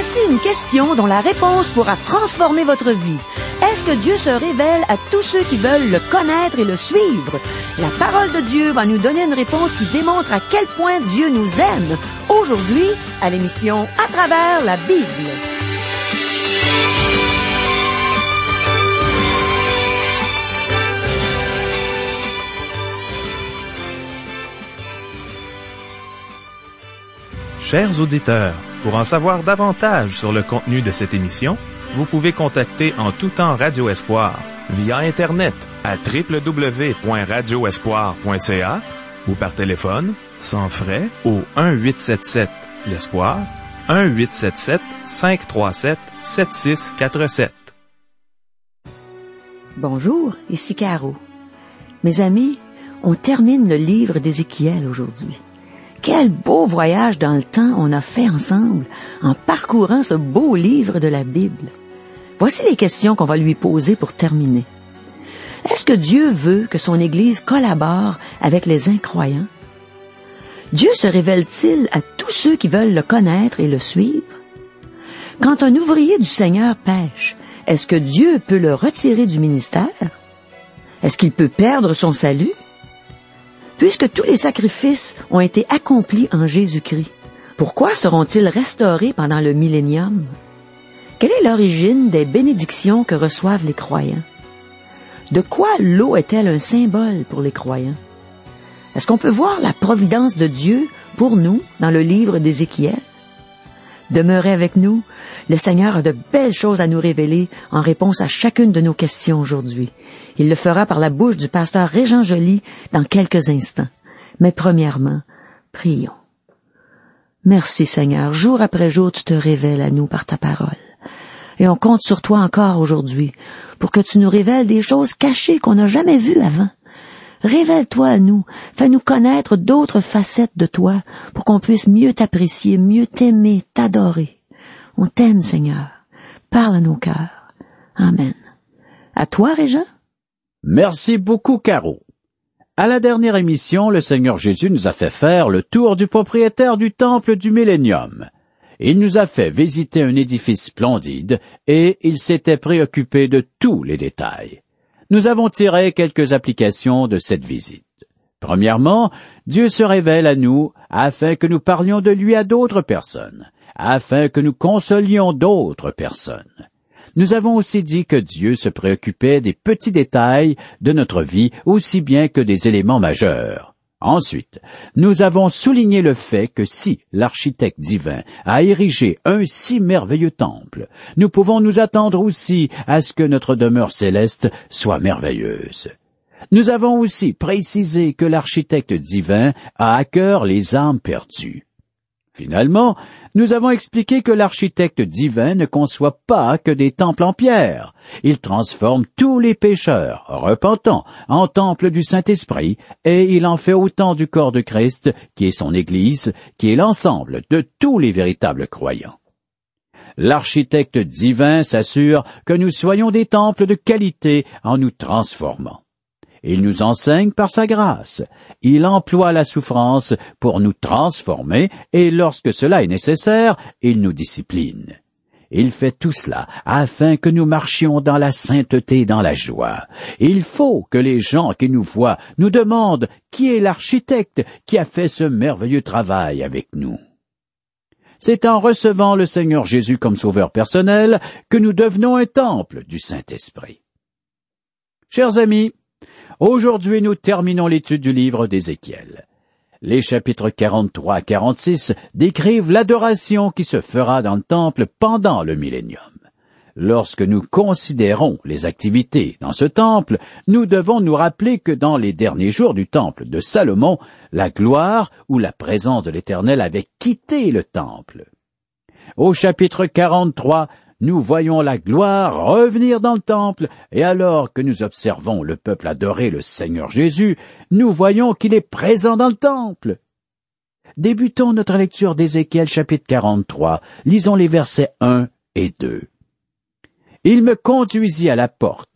Voici une question dont la réponse pourra transformer votre vie. Est-ce que Dieu se révèle à tous ceux qui veulent le connaître et le suivre? La parole de Dieu va nous donner une réponse qui démontre à quel point Dieu nous aime. Aujourd'hui, à l'émission À travers la Bible. Chers auditeurs, pour en savoir davantage sur le contenu de cette émission, vous pouvez contacter en tout temps Radio Espoir via Internet à www.radioespoir.ca ou par téléphone, sans frais, au 1-877-l'Espoir, 1-877-537-7647. Bonjour, ici Caro. Mes amis, on termine le livre d'Ézéchiel aujourd'hui. Quel beau voyage dans le temps on a fait ensemble en parcourant ce beau livre de la Bible. Voici les questions qu'on va lui poser pour terminer. Est-ce que Dieu veut que son Église collabore avec les incroyants? Dieu se révèle-t-il à tous ceux qui veulent le connaître et le suivre? Quand un ouvrier du Seigneur pêche, est-ce que Dieu peut le retirer du ministère? Est-ce qu'il peut perdre son salut? Puisque tous les sacrifices ont été accomplis en Jésus-Christ, pourquoi seront-ils restaurés pendant le millénium? Quelle est l'origine des bénédictions que reçoivent les croyants? De quoi l'eau est-elle un symbole pour les croyants? Est-ce qu'on peut voir la providence de Dieu pour nous dans le livre d'Ézéchiel? Demeurez avec nous. Le Seigneur a de belles choses à nous révéler en réponse à chacune de nos questions aujourd'hui. Il le fera par la bouche du pasteur Régent Joly dans quelques instants. Mais premièrement, prions. Merci Seigneur, jour après jour tu te révèles à nous par ta parole. Et on compte sur toi encore aujourd'hui pour que tu nous révèles des choses cachées qu'on n'a jamais vues avant. Révèle-toi à nous, fais-nous connaître d'autres facettes de toi pour qu'on puisse mieux t'apprécier, mieux t'aimer, t'adorer. On t'aime, Seigneur. Parle à nos cœurs. Amen. À toi, Régent. Merci beaucoup, Caro. À la dernière émission, le Seigneur Jésus nous a fait faire le tour du propriétaire du temple du Millénium. Il nous a fait visiter un édifice splendide et il s'était préoccupé de tous les détails. Nous avons tiré quelques applications de cette visite. Premièrement, Dieu se révèle à nous afin que nous parlions de lui à d'autres personnes, afin que nous consolions d'autres personnes. Nous avons aussi dit que Dieu se préoccupait des petits détails de notre vie aussi bien que des éléments majeurs. Ensuite, nous avons souligné le fait que si l'architecte divin a érigé un si merveilleux temple, nous pouvons nous attendre aussi à ce que notre demeure céleste soit merveilleuse. Nous avons aussi précisé que l'architecte divin a à cœur les âmes perdues. Finalement, nous avons expliqué que l'architecte divin ne conçoit pas que des temples en pierre. Il transforme tous les pécheurs, repentants, en temples du Saint-Esprit, et il en fait autant du corps de Christ, qui est son Église, qui est l'ensemble de tous les véritables croyants. L'architecte divin s'assure que nous soyons des temples de qualité en nous transformant. Il nous enseigne par sa grâce. Il emploie la souffrance pour nous transformer et lorsque cela est nécessaire, il nous discipline. Il fait tout cela afin que nous marchions dans la sainteté et dans la joie. Il faut que les gens qui nous voient nous demandent qui est l'architecte qui a fait ce merveilleux travail avec nous. C'est en recevant le Seigneur Jésus comme sauveur personnel que nous devenons un temple du Saint-Esprit. Chers amis, aujourd'hui, nous terminons l'étude du livre d'Ézéchiel. Les chapitres 43 à 46 décrivent l'adoration qui se fera dans le temple pendant le millénium. Lorsque nous considérons les activités dans ce temple, nous devons nous rappeler que dans les derniers jours du temple de Salomon, la gloire ou la présence de l'Éternel avait quitté le temple. Au chapitre 43, nous voyons la gloire revenir dans le temple, et alors que nous observons le peuple adorer le Seigneur Jésus, nous voyons qu'il est présent dans le temple. Débutons notre lecture d'Ézéchiel chapitre 43, lisons les versets 1 et 2. « Il me conduisit à la porte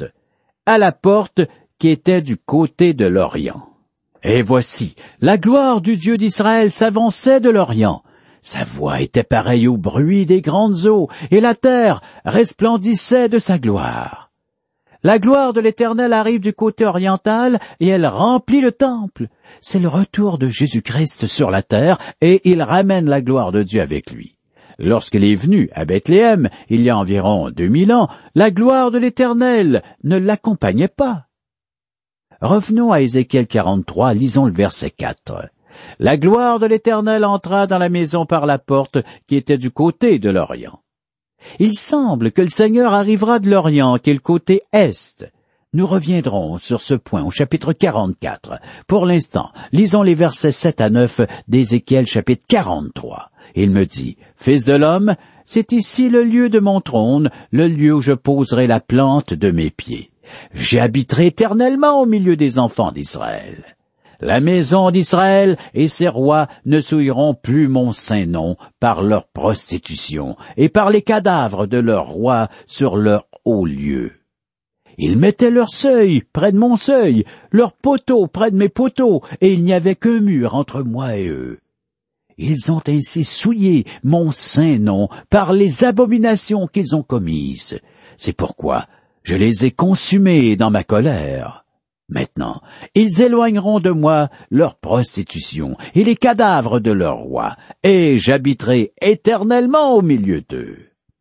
qui était du côté de l'Orient. Et voici, la gloire du Dieu d'Israël s'avançait de l'Orient. Sa voix était pareille au bruit des grandes eaux, et la terre resplendissait de sa gloire. La gloire de l'Éternel arrive du côté oriental, et elle remplit le temple. C'est le retour de Jésus-Christ sur la terre, et il ramène la gloire de Dieu avec lui. Lorsqu'il est venu à Bethléem, il y a environ 2000 ans, la gloire de l'Éternel ne l'accompagnait pas. Revenons à Ézéchiel 43, lisons le verset 4. La gloire de l'Éternel entra dans la maison par la porte qui était du côté de l'Orient. Il semble que le Seigneur arrivera de l'Orient, qui est le côté est. Nous reviendrons sur ce point au chapitre 44. Pour l'instant, lisons les versets 7 à 9 d'Ézéchiel chapitre 43. Il me dit, « Fils de l'homme, c'est ici le lieu de mon trône, le lieu où je poserai la plante de mes pieds. J'y habiterai éternellement au milieu des enfants d'Israël. La maison d'Israël et ses rois ne souilleront plus mon saint nom par leur prostitution et par les cadavres de leurs rois sur leur haut lieu. Ils mettaient leur seuil près de mon seuil, leurs poteaux près de mes poteaux, et il n'y avait qu'un mur entre moi et eux. Ils ont ainsi souillé mon saint nom par les abominations qu'ils ont commises. C'est pourquoi je les ai consumés dans ma colère. Maintenant, ils éloigneront de moi leur prostitution et les cadavres de leurs rois, et j'habiterai éternellement au milieu d'eux. »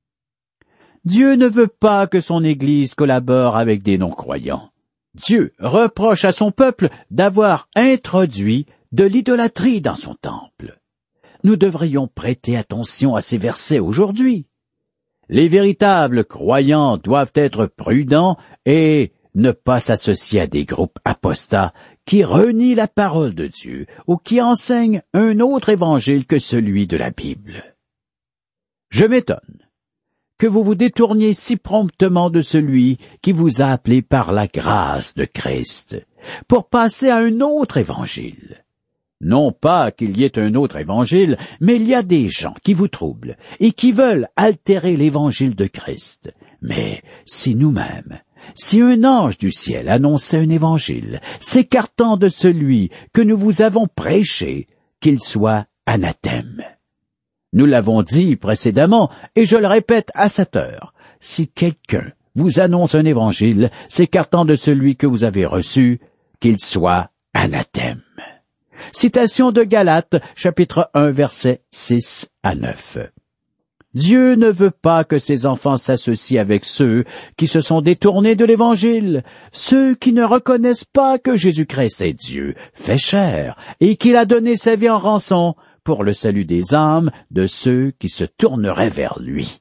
Dieu ne veut pas que son Église collabore avec des non-croyants. Dieu reproche à son peuple d'avoir introduit de l'idolâtrie dans son temple. Nous devrions prêter attention à ces versets aujourd'hui. Les véritables croyants doivent être prudents et ne pas s'associer à des groupes apostats qui renient la parole de Dieu ou qui enseignent un autre évangile que celui de la Bible. Je m'étonne que vous vous détourniez si promptement de celui qui vous a appelé par la grâce de Christ pour passer à un autre évangile. Non pas qu'il y ait un autre évangile, mais il y a des gens qui vous troublent et qui veulent altérer l'évangile de Christ. Mais si nous-mêmes, si un ange du ciel annonçait un évangile s'écartant de celui que nous vous avons prêché, qu'il soit anathème. Nous l'avons dit précédemment, et je le répète à cette heure, si quelqu'un vous annonce un évangile s'écartant de celui que vous avez reçu, qu'il soit anathème. Citation de Galates, chapitre 1, versets 6 à 9. Dieu ne veut pas que ses enfants s'associent avec ceux qui se sont détournés de l'Évangile, ceux qui ne reconnaissent pas que Jésus-Christ est Dieu, fait chair, et qu'il a donné sa vie en rançon pour le salut des âmes de ceux qui se tourneraient vers lui.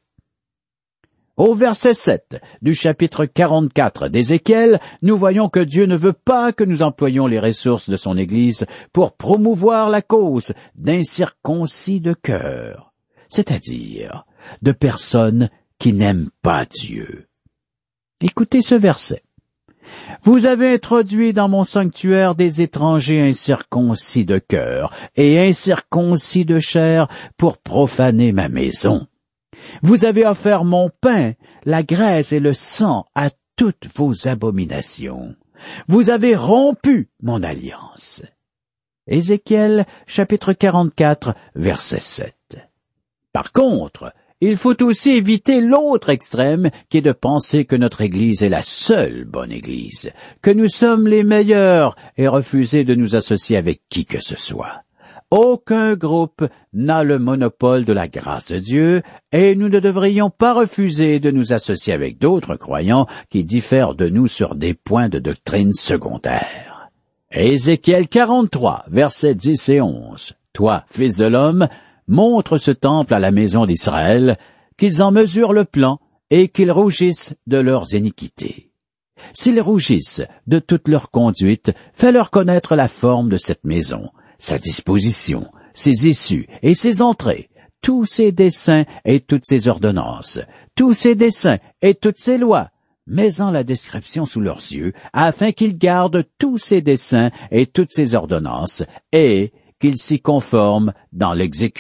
Au verset 7 du chapitre 44 d'Ézéchiel, nous voyons que Dieu ne veut pas que nous employions les ressources de son Église pour promouvoir la cause d'incirconcis de cœur, c'est-à-dire de personnes qui n'aiment pas Dieu. Écoutez ce verset. « Vous avez introduit dans mon sanctuaire des étrangers incirconcis de cœur et incirconcis de chair pour profaner ma maison. Vous avez offert mon pain, la graisse et le sang à toutes vos abominations. Vous avez rompu mon alliance. » Ézéchiel, chapitre 44, verset 7. Par contre, il faut aussi éviter l'autre extrême qui est de penser que notre Église est la seule bonne Église, que nous sommes les meilleurs et refuser de nous associer avec qui que ce soit. Aucun groupe n'a le monopole de la grâce de Dieu et nous ne devrions pas refuser de nous associer avec d'autres croyants qui diffèrent de nous sur des points de doctrine secondaires. Ézéchiel 43, versets 10 et 11. « Toi, fils de l'homme, montre ce temple à la maison d'Israël, qu'ils en mesurent le plan et qu'ils rougissent de leurs iniquités. S'ils rougissent de toute leur conduite, fais-leur connaître la forme de cette maison, sa disposition, ses issues et ses entrées, tous ses desseins et toutes ses ordonnances, tous ses desseins et toutes ses lois, mets-en la description sous leurs yeux, afin qu'ils gardent tous ses desseins et toutes ses ordonnances, et qu'ils s'y conforment dans l'exécution. »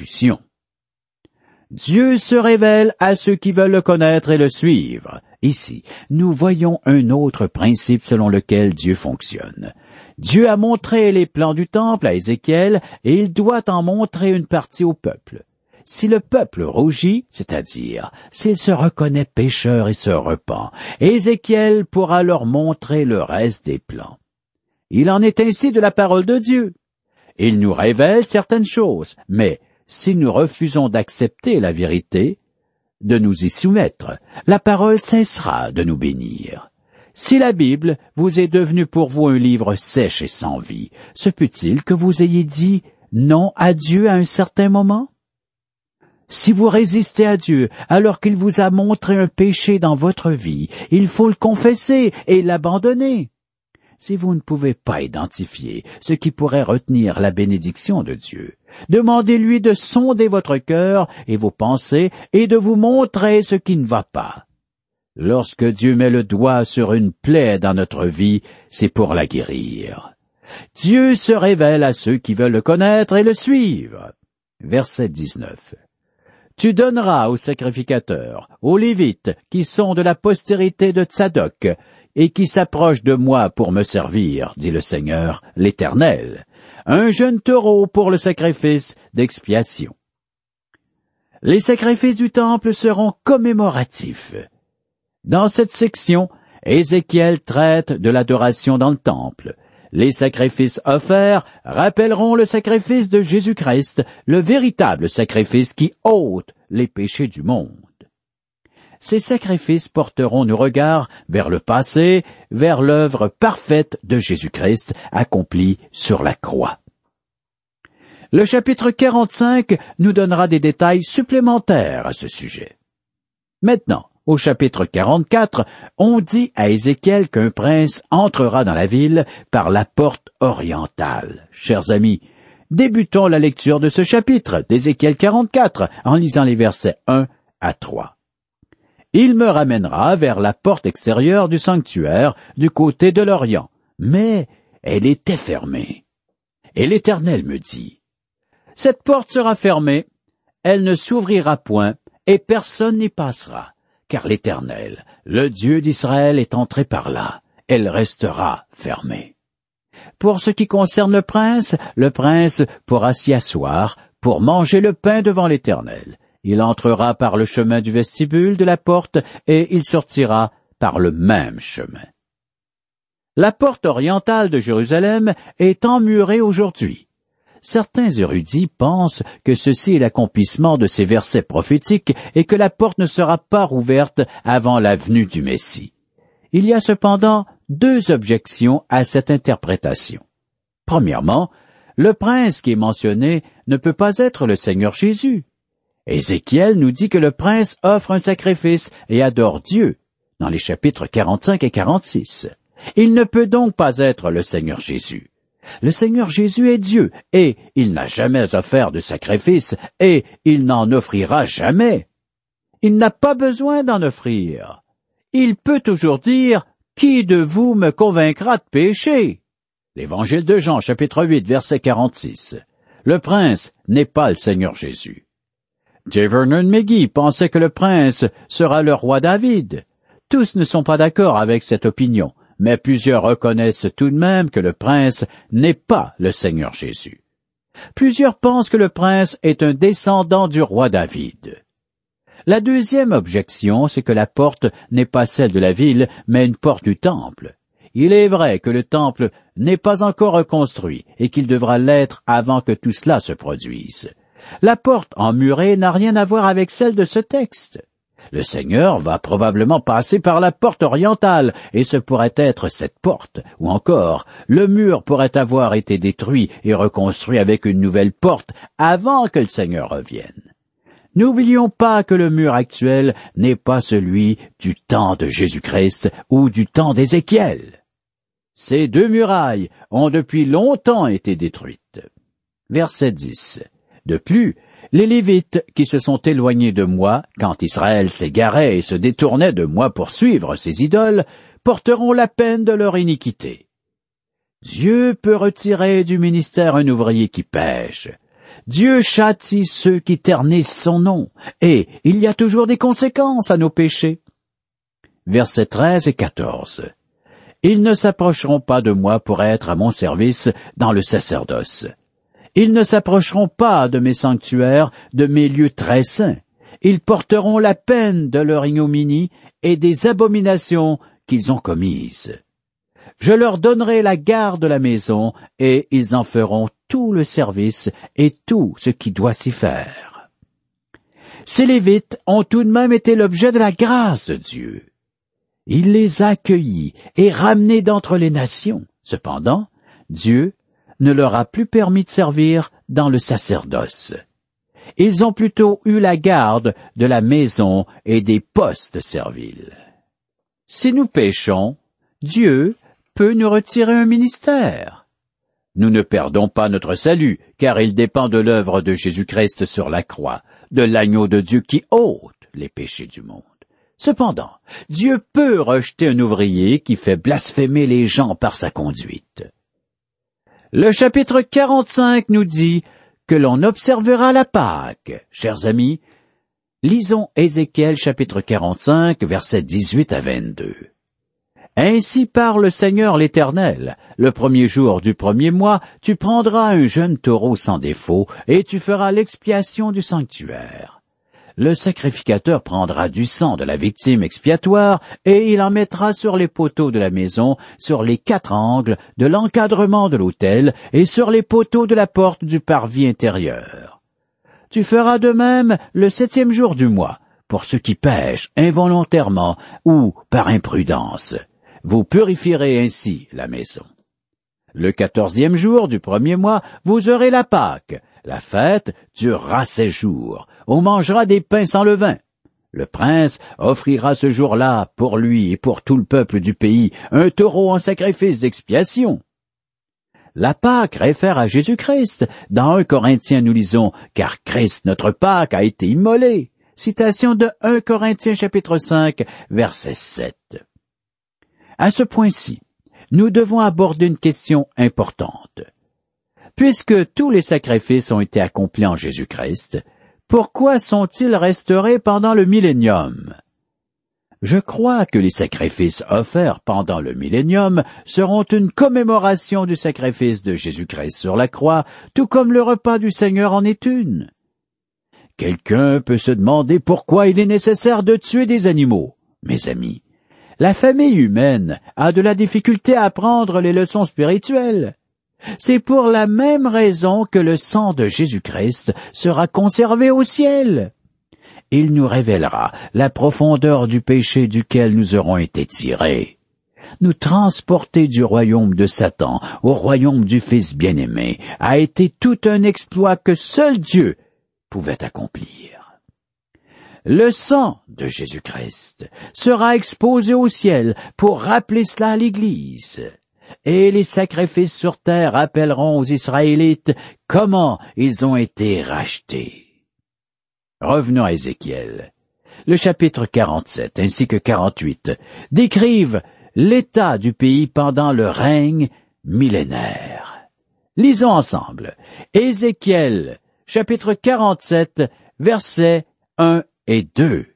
Dieu se révèle à ceux qui veulent le connaître et le suivre. Ici, nous voyons un autre principe selon lequel Dieu fonctionne. Dieu a montré les plans du temple à Ézéchiel et il doit en montrer une partie au peuple. si le peuple rougit, c'est-à-dire s'il se reconnaît pécheur et se repent, Ézéchiel pourra leur montrer le reste des plans. Il en est ainsi de la parole de Dieu. Il nous révèle certaines choses, mais si nous refusons d'accepter la vérité, de nous y soumettre, la parole cessera de nous bénir. Si la Bible vous est devenue pour vous un livre sèche et sans vie, se peut-il que vous ayez dit non à Dieu à un certain moment? Si vous résistez à Dieu alors qu'il vous a montré un péché dans votre vie, il faut le confesser et l'abandonner. Si vous ne pouvez pas identifier ce qui pourrait retenir la bénédiction de Dieu, demandez-lui de sonder votre cœur et vos pensées et de vous montrer ce qui ne va pas. Lorsque Dieu met le doigt sur une plaie dans notre vie, c'est pour la guérir. Dieu se révèle à ceux qui veulent le connaître et le suivre. Verset 19. Tu donneras aux sacrificateurs, aux Lévites, qui sont de la postérité de Tsadok, et qui s'approchent de moi pour me servir, dit le Seigneur, l'Éternel, un jeune taureau pour le sacrifice d'expiation. Les sacrifices du temple seront commémoratifs. Dans cette section, Ézéchiel traite de l'adoration dans le temple. Les sacrifices offerts rappelleront le sacrifice de Jésus-Christ, le véritable sacrifice qui ôte les péchés du monde. Ces sacrifices porteront nos regards vers le passé, vers l'œuvre parfaite de Jésus-Christ accomplie sur la croix. Le chapitre 45 nous donnera des détails supplémentaires à ce sujet. Maintenant, au chapitre 44, on dit à Ézéchiel qu'un prince entrera dans la ville par la porte orientale. Chers amis, débutons la lecture de ce chapitre d'Ézéchiel 44 en lisant les versets 1 à 3. Il me ramènera vers la porte extérieure du sanctuaire du côté de l'Orient, mais elle était fermée. Et l'Éternel me dit, « Cette porte sera fermée, elle ne s'ouvrira point, et personne n'y passera. Car l'Éternel, le Dieu d'Israël, est entré par là. Elle restera fermée. Pour ce qui concerne le prince pourra s'y asseoir pour manger le pain devant l'Éternel. Il entrera par le chemin du vestibule de la porte et il sortira par le même chemin. » La porte orientale de Jérusalem est emmurée aujourd'hui. Certains érudits pensent que ceci est l'accomplissement de ces versets prophétiques et que la porte ne sera pas rouverte avant la venue du Messie. Il y a cependant deux objections à cette interprétation. Premièrement, le prince qui est mentionné ne peut pas être le Seigneur Jésus. Ézéchiel nous dit que le prince offre un sacrifice et adore Dieu, dans les chapitres 45 et 46. Il ne peut donc pas être le Seigneur Jésus. Le Seigneur Jésus est Dieu, et il n'a jamais offert de sacrifice, et il n'en offrira jamais. Il n'a pas besoin d'en offrir. Il peut toujours dire, « Qui de vous me convaincra de pécher ?» L'Évangile de Jean, chapitre 8, verset 46. Le prince n'est pas le Seigneur Jésus. J. Vernon McGee pensait que le prince sera le roi David. Tous ne sont pas d'accord avec cette opinion, mais plusieurs reconnaissent tout de même que le prince n'est pas le Seigneur Jésus. Plusieurs pensent que le prince est un descendant du roi David. La deuxième objection, c'est que la porte n'est pas celle de la ville, mais une porte du temple. Il est vrai que le temple n'est pas encore reconstruit et qu'il devra l'être avant que tout cela se produise. La porte emmurée n'a rien à voir avec celle de ce texte. Le Seigneur va probablement passer par la porte orientale, et ce pourrait être cette porte. Ou encore, le mur pourrait avoir été détruit et reconstruit avec une nouvelle porte avant que le Seigneur revienne. N'oublions pas que le mur actuel n'est pas celui du temps de Jésus-Christ ou du temps d'Ézéchiel. Ces deux murailles ont depuis longtemps été détruites. Verset 10. De plus, les Lévites qui se sont éloignés de moi, quand Israël s'égarait et se détournait de moi pour suivre ses idoles, porteront la peine de leur iniquité. Dieu peut retirer du ministère un ouvrier qui pêche. Dieu châtie ceux qui ternissent son nom, et il y a toujours des conséquences à nos péchés. Versets 13 et 14. Ils ne s'approcheront pas de moi pour être à mon service dans le sacerdoce. Ils ne s'approcheront pas de mes sanctuaires, de mes lieux très saints. Ils porteront la peine de leur ignominie et des abominations qu'ils ont commises. Je leur donnerai la garde de la maison, et ils en feront tout le service et tout ce qui doit s'y faire. Ces Lévites ont tout de même été l'objet de la grâce de Dieu. Il les a accueillis et ramenés d'entre les nations. Cependant, Dieu ne leur a plus permis de servir dans le sacerdoce. Ils ont plutôt eu la garde de la maison et des postes serviles. Si nous péchons, Dieu peut nous retirer un ministère. Nous ne perdons pas notre salut, car il dépend de l'œuvre de Jésus-Christ sur la croix, de l'agneau de Dieu qui ôte les péchés du monde. Cependant, Dieu peut rejeter un ouvrier qui fait blasphémer les gens par sa conduite. Le chapitre 45 nous dit que l'on observera la Pâque. Chers amis, lisons Ézéchiel chapitre 45, versets 18 à 22. Ainsi parle le Seigneur l'Éternel. Le premier jour du premier mois, tu prendras un jeune taureau sans défaut, et tu feras l'expiation du sanctuaire. Le sacrificateur prendra du sang de la victime expiatoire, et il en mettra sur les poteaux de la maison, sur les 4 angles de l'encadrement de l'autel, et sur les poteaux de la porte du parvis intérieur. Tu feras de même le 7e jour du mois, pour ceux qui pêchent involontairement ou par imprudence. Vous purifierez ainsi la maison. Le 14e jour du premier mois, vous aurez la Pâque. La fête durera 16 jours. On mangera des pains sans levain. Le prince offrira ce jour-là, pour lui et pour tout le peuple du pays, un taureau en sacrifice d'expiation. La Pâque réfère à Jésus-Christ. Dans 1 Corinthiens, nous lisons « Car Christ, notre Pâque, a été immolé ». Citation de 1 Corinthiens chapitre 5, verset 7. À ce point-ci, nous devons aborder une question importante. Puisque tous les sacrifices ont été accomplis en Jésus-Christ, pourquoi sont-ils restaurés pendant le millénium? Je crois que les sacrifices offerts pendant le millénium seront une commémoration du sacrifice de Jésus-Christ sur la croix, tout comme le repas du Seigneur en est une. Quelqu'un peut se demander pourquoi il est nécessaire de tuer des animaux. Mes amis, la famille humaine a de la difficulté à apprendre les leçons spirituelles. C'est pour la même raison que le sang de Jésus-Christ sera conservé au ciel. Il nous révélera la profondeur du péché duquel nous aurons été tirés. Nous transporter du royaume de Satan au royaume du Fils bien-aimé a été tout un exploit que seul Dieu pouvait accomplir. Le sang de Jésus-Christ sera exposé au ciel pour rappeler cela à l'Église. Et les sacrifices sur terre rappelleront aux Israélites comment ils ont été rachetés. Revenons à Ézéchiel. Le chapitre 47 ainsi que 48 décrivent l'état du pays pendant le règne millénaire. Lisons ensemble. Ézéchiel, chapitre 47, versets 1 et 2.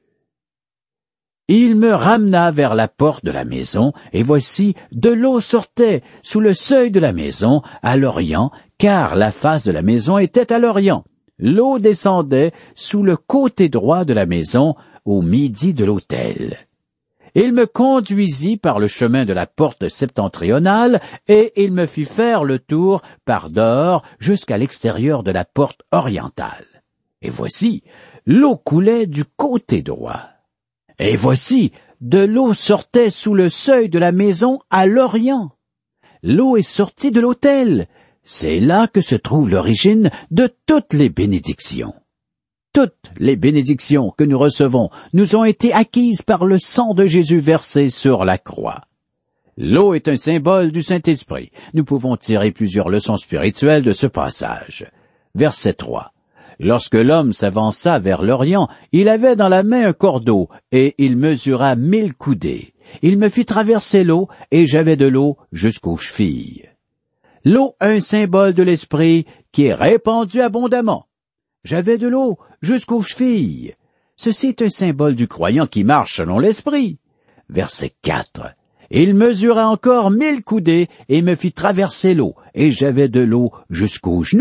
Il me ramena vers la porte de la maison, et voici, de l'eau sortait sous le seuil de la maison, à l'orient, car la face de la maison était à l'orient. L'eau descendait sous le côté droit de la maison, au midi de l'autel. Il me conduisit par le chemin de la porte septentrionale, et il me fit faire le tour par dehors jusqu'à l'extérieur de la porte orientale. Et voici, l'eau coulait du côté droit. Et voici, de l'eau sortait sous le seuil de la maison à l'orient. L'eau est sortie de l'autel. C'est là que se trouve l'origine de toutes les bénédictions. Toutes les bénédictions que nous recevons nous ont été acquises par le sang de Jésus versé sur la croix. L'eau est un symbole du Saint-Esprit. Nous pouvons tirer plusieurs leçons spirituelles de ce passage. Verset 3. Lorsque l'homme s'avança vers l'Orient, il avait dans la main un cordeau, et il mesura 1000 coudées. Il me fit traverser l'eau, et j'avais de l'eau jusqu'aux chevilles. L'eau, un symbole de l'Esprit qui est répandu abondamment. J'avais de l'eau jusqu'aux chevilles. Ceci est un symbole du croyant qui marche selon l'Esprit. Verset 4. Il mesura encore 1000 coudées, et me fit traverser l'eau, et j'avais de l'eau jusqu'aux genoux.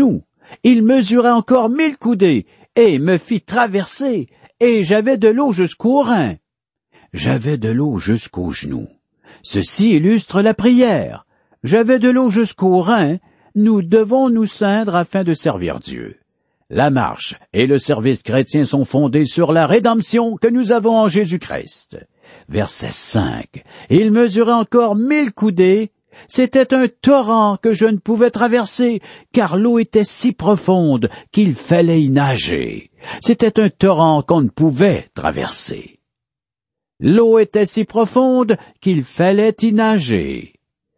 Il mesurait encore 1000 coudées, et me fit traverser, et j'avais de l'eau jusqu'aux reins. J'avais de l'eau jusqu'aux genoux. Ceci illustre la prière. J'avais de l'eau jusqu'aux reins, nous devons nous ceindre afin de servir Dieu. La marche et le service chrétien sont fondés sur la rédemption que nous avons en Jésus-Christ. Verset 5. Il mesurait encore 1000 coudées. C'était un torrent que je ne pouvais traverser, car l'eau était si profonde qu'il fallait y nager. C'était un torrent qu'on ne pouvait traverser. L'eau était si profonde qu'il fallait y nager.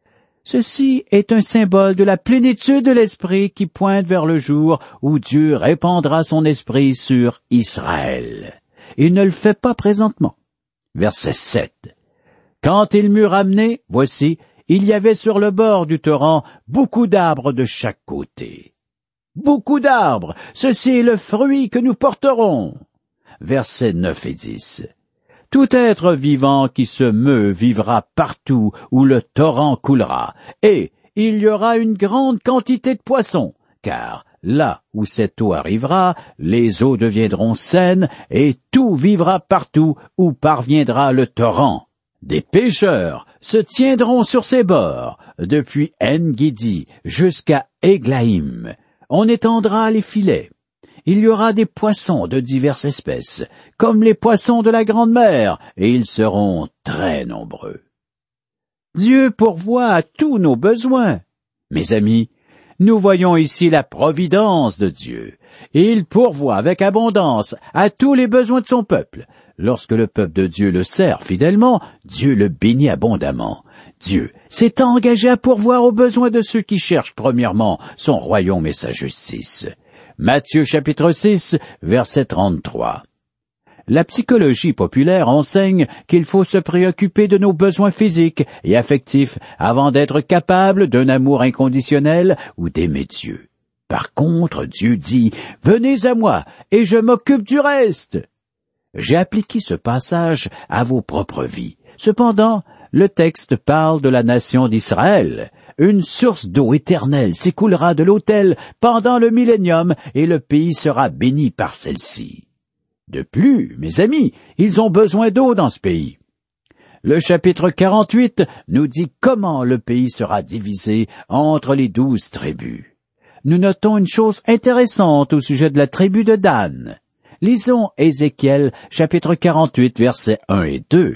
Ceci est un symbole de la plénitude de l'Esprit qui pointe vers le jour où Dieu répandra son Esprit sur Israël. Il ne le fait pas présentement. Verset 7. Quand il m'eut ramené, voici, il y avait sur le bord du torrent beaucoup d'arbres de chaque côté. Beaucoup d'arbres, ceci est le fruit que nous porterons. Versets 9 et 10. Tout être vivant qui se meut vivra partout où le torrent coulera, et il y aura une grande quantité de poissons, car là où cette eau arrivera, les eaux deviendront saines, et tout vivra partout où parviendra le torrent. Des pêcheurs se tiendront sur ses bords, depuis En-Guédi jusqu'à Églaïm. On étendra les filets. Il y aura des poissons de diverses espèces, comme les poissons de la grande mer, et ils seront très nombreux. Dieu pourvoit à tous nos besoins. Mes amis, nous voyons ici la providence de Dieu. Il pourvoit avec abondance à tous les besoins de son peuple. Lorsque le peuple de Dieu le sert fidèlement, Dieu le bénit abondamment. Dieu s'est engagé à pourvoir aux besoins de ceux qui cherchent premièrement son royaume et sa justice. Matthieu chapitre 6, verset 33. La psychologie populaire enseigne qu'il faut se préoccuper de nos besoins physiques et affectifs avant d'être capable d'un amour inconditionnel ou d'aimer Dieu. Par contre, Dieu dit « Venez à moi, et je m'occupe du reste ». J'ai appliqué ce passage à vos propres vies. Cependant, le texte parle de la nation d'Israël. Une source d'eau éternelle s'écoulera de l'autel pendant le millénium et le pays sera béni par celle-ci. De plus, mes amis, ils ont besoin d'eau dans ce pays. Le chapitre 48 nous dit comment le pays sera divisé entre les 12 tribus. Nous notons une chose intéressante au sujet de la tribu de Dan. Lisons Ézéchiel, chapitre 48, versets 1 et 2.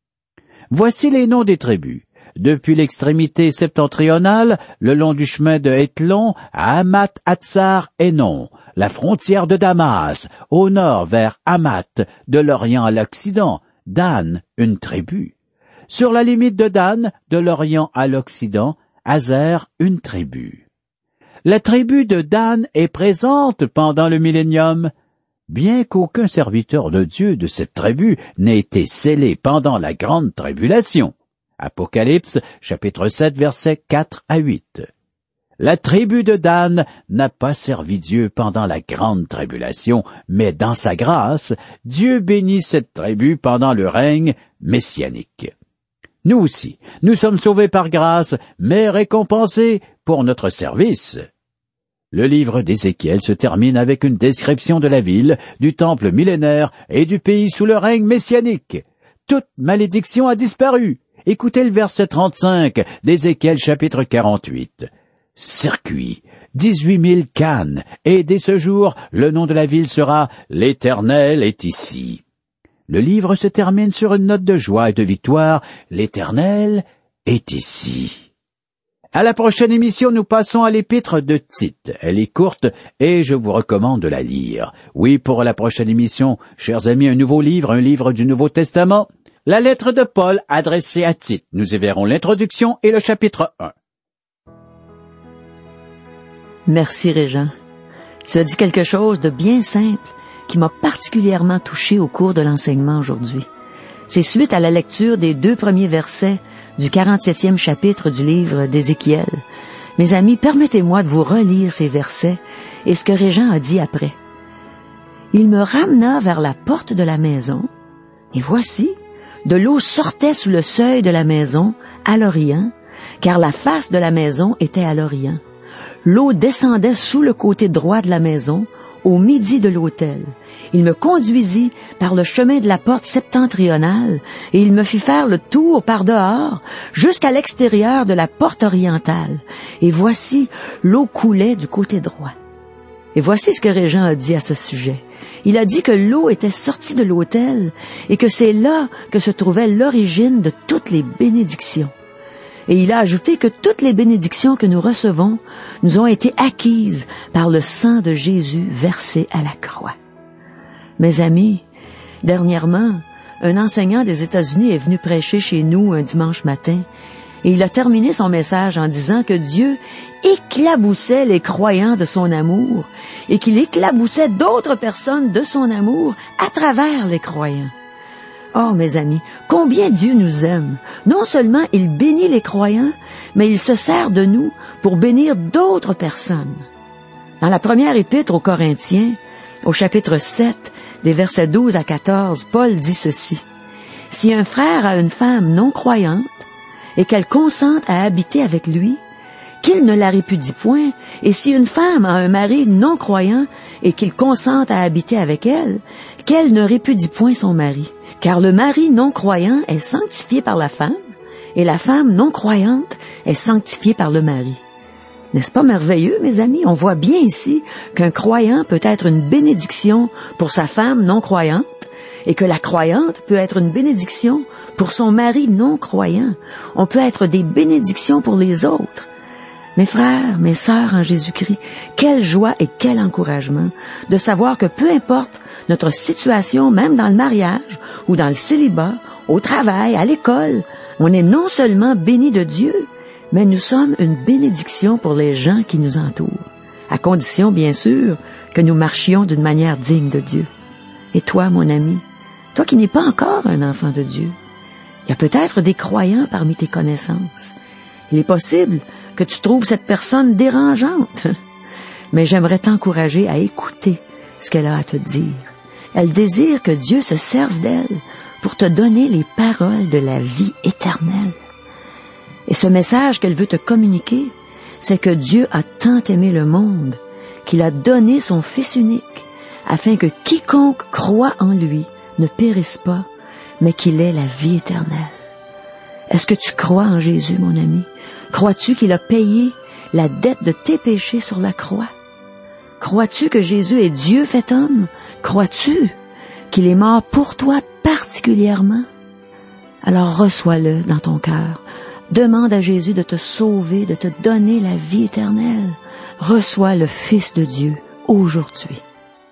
Voici les noms des tribus. Depuis l'extrémité septentrionale, le long du chemin de Hétlon, à Hamath-Hatsar-Hénon, la frontière de Damas, au nord vers Hamath, de l'Orient à l'Occident, Dan, une tribu. Sur la limite de Dan, de l'Orient à l'Occident, Hazer, une tribu. La tribu de Dan est présente pendant le millénium. Bien qu'aucun serviteur de Dieu de cette tribu n'ait été scellé pendant la grande tribulation. Apocalypse, chapitre 7, versets 4 à 8. La tribu de Dan n'a pas servi Dieu pendant la grande tribulation, mais dans sa grâce, Dieu bénit cette tribu pendant le règne messianique. Nous aussi, nous sommes sauvés par grâce, mais récompensés pour notre service. Le livre d'Ézéchiel se termine avec une description de la ville, du temple millénaire et du pays sous le règne messianique. Toute malédiction a disparu. Écoutez le verset 35 d'Ézéchiel chapitre 48. Circuit, 18 000 cannes, et dès ce jour, le nom de la ville sera « L'Éternel est ici ». Le livre se termine sur une note de joie et de victoire « L'Éternel est ici ». À la prochaine émission, nous passons à l'épître de Tite. Elle est courte et je vous recommande de la lire. Oui, pour la prochaine émission, chers amis, un nouveau livre, un livre du Nouveau Testament. La lettre de Paul adressée à Tite. Nous y verrons l'introduction et le chapitre 1. Merci, Régent. Tu as dit quelque chose de bien simple qui m'a particulièrement touché au cours de l'enseignement aujourd'hui. C'est suite à la lecture des 2 premiers versets du 47e chapitre du livre d'Ézéchiel. Mes amis, permettez-moi de vous relire ces versets et ce que Régent a dit après. Il me ramena vers la porte de la maison, et voici, de l'eau sortait sous le seuil de la maison, à l'Orient, car la face de la maison était à l'Orient. L'eau descendait sous le côté droit de la maison, au midi de l'autel. Il me conduisit par le chemin de la porte septentrionale, et il me fit faire le tour par dehors, jusqu'à l'extérieur de la porte orientale. Et voici, l'eau coulait du côté droit. Et voici ce que Régent a dit à ce sujet. Il a dit que l'eau était sortie de l'autel, et que c'est là que se trouvait l'origine de toutes les bénédictions. Et il a ajouté que toutes les bénédictions que nous recevons nous ont été acquises par le sang de Jésus versé à la croix. Mes amis, dernièrement, un enseignant des États-Unis est venu prêcher chez nous un dimanche matin, et il a terminé son message en disant que Dieu éclaboussait les croyants de son amour et qu'il éclaboussait d'autres personnes de son amour à travers les croyants. Oh, mes amis, combien Dieu nous aime! Non seulement il bénit les croyants, mais il se sert de nous pour bénir d'autres personnes. Dans la première épître aux Corinthiens, au chapitre 7, des versets 12 à 14, Paul dit ceci. « Si un frère a une femme non croyante et qu'elle consente à habiter avec lui, qu'il ne la répudie point, et si une femme a un mari non croyant et qu'il consente à habiter avec elle, qu'elle ne répudie point son mari. Car le mari non croyant est sanctifié par la femme, et la femme non croyante est sanctifiée par le mari. » N'est-ce pas merveilleux, mes amis? On voit bien ici qu'un croyant peut être une bénédiction pour sa femme non croyante, et que la croyante peut être une bénédiction pour son mari non croyant. On peut être des bénédictions pour les autres. Mes frères, mes sœurs en Jésus-Christ, quelle joie et quel encouragement de savoir que peu importe notre situation, même dans le mariage ou dans le célibat, au travail, à l'école, on est non seulement béni de Dieu, mais nous sommes une bénédiction pour les gens qui nous entourent, à condition, bien sûr, que nous marchions d'une manière digne de Dieu. Et toi, mon ami, toi qui n'es pas encore un enfant de Dieu, il y a peut-être des croyants parmi tes connaissances. Il est possible que tu trouves cette personne dérangeante, mais j'aimerais t'encourager à écouter ce qu'elle a à te dire. Elle désire que Dieu se serve d'elle pour te donner les paroles de la vie éternelle. Et ce message qu'elle veut te communiquer, c'est que Dieu a tant aimé le monde qu'il a donné son Fils unique, afin que quiconque croit en lui ne périsse pas, mais qu'il ait la vie éternelle. Est-ce que tu crois en Jésus, mon ami? Crois-tu qu'il a payé la dette de tes péchés sur la croix? Crois-tu que Jésus est Dieu fait homme? Crois-tu qu'il est mort pour toi particulièrement? Alors reçois-le dans ton cœur. Demande à Jésus de te sauver, de te donner la vie éternelle. Reçois le Fils de Dieu aujourd'hui.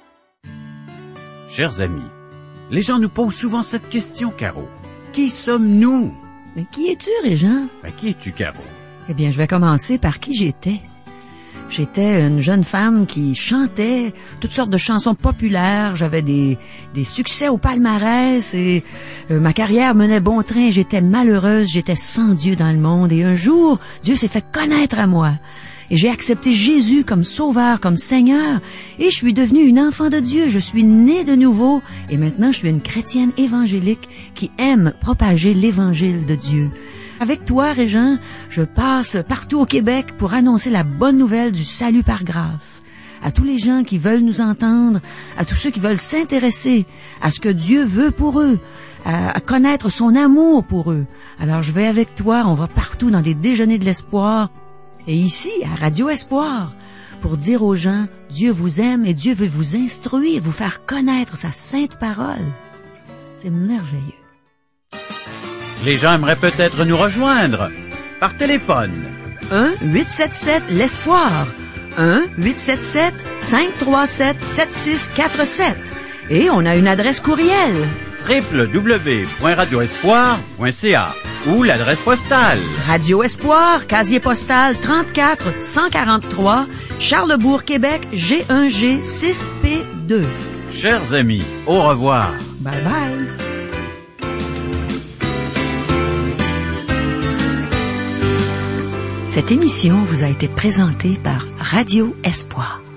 Chers amis, les gens nous posent souvent cette question, Caro. Qui sommes-nous? Mais qui es-tu, Régent? Qui es-tu, Caro? Eh bien, je vais commencer par qui j'étais. J'étais une jeune femme qui chantait toutes sortes de chansons populaires. J'avais des succès au palmarès et ma carrière menait bon train. J'étais malheureuse, j'étais sans Dieu dans le monde. Et un jour, Dieu s'est fait connaître à moi. Et j'ai accepté Jésus comme sauveur, comme Seigneur. Et je suis devenue une enfant de Dieu. Je suis née de nouveau. Et maintenant, je suis une chrétienne évangélique qui aime propager l'évangile de Dieu. Avec toi, Régent, je passe partout au Québec pour annoncer la bonne nouvelle du salut par grâce. À tous les gens qui veulent nous entendre, à tous ceux qui veulent s'intéresser à ce que Dieu veut pour eux, à connaître son amour pour eux. Alors je vais avec toi, on va partout dans des déjeuners de l'espoir. Et ici, à Radio Espoir, pour dire aux gens, Dieu vous aime et Dieu veut vous instruire, vous faire connaître sa sainte parole. C'est merveilleux. Les gens aimeraient peut-être nous rejoindre par téléphone. 1-877-l'Espoir. 1-877-537-7647. Et on a une adresse courriel. www.radioespoir.ca ou l'adresse postale. Radio Espoir, casier postal 34 143, Charlesbourg, Québec, G1G 6P2. Chers amis, au revoir. Bye bye. Cette émission vous a été présentée par Radio Espoir.